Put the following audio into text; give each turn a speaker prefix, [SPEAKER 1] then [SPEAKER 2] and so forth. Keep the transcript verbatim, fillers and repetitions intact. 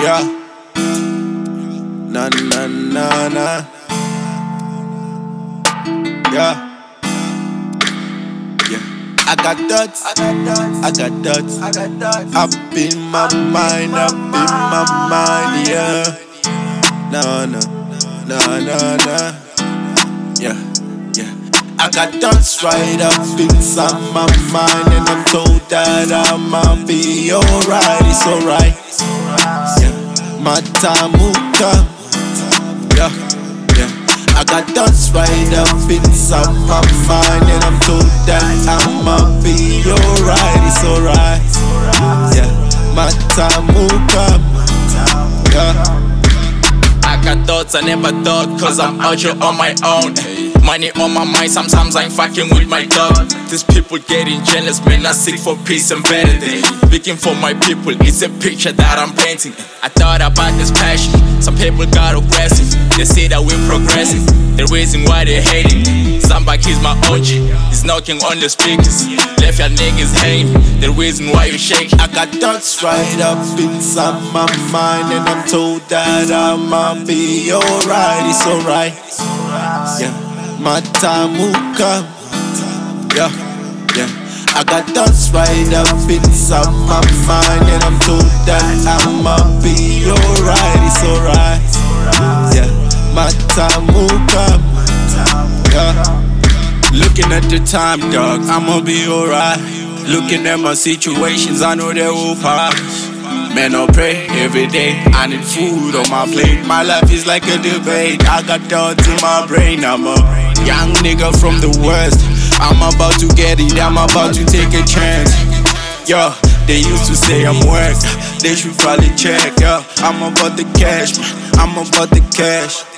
[SPEAKER 1] Yeah. Na na na na. Yeah. Yeah. I got thoughts. I got thoughts. Up in my mind. Up in my mind. Yeah. No no no no no. Yeah. Yeah. I got thoughts right up inside my mind, and I'm told that I'ma be alright. It's alright. Yeah. My time will come. Yeah. Yeah. I got thoughts right up inside my mind, and I'm told that I'ma be alright. It's alright. Yeah. My time will come. Yeah.
[SPEAKER 2] I got thoughts I never thought, cause I'm out here on my own. Money on my mind, sometimes I'm fucking with my dog. These people getting jealous, man, I seek for peace and better days. Speaking for my people, it's a picture that I'm painting. I thought about this passion, some people got aggressive. They say that we're progressing, the reason why they're hating. Zambak is my O G, he's knocking on the speakers. Left your niggas hanging, the reason why you shake.
[SPEAKER 1] I got thoughts right up inside my mind, and I'm told that I'ma be alright. It's alright. Yeah. My time will come. Yeah, yeah. I got thoughts right up inside my mind, and I'm told that I'ma be alright. It's alright. Yeah, my time will come. Yeah. Looking at the time, dog, I'ma be alright. Looking at my situations, I know they will pass. Man, I pray every day. I need food on my plate. My life is like a debate. I got thoughts in my brain. I'm a young nigga from the west. I'm about to get it. I'm about to take a chance. Yo, they used to say I'm work. They should probably check. Yo, I'm about the cash, man. I'm about the cash.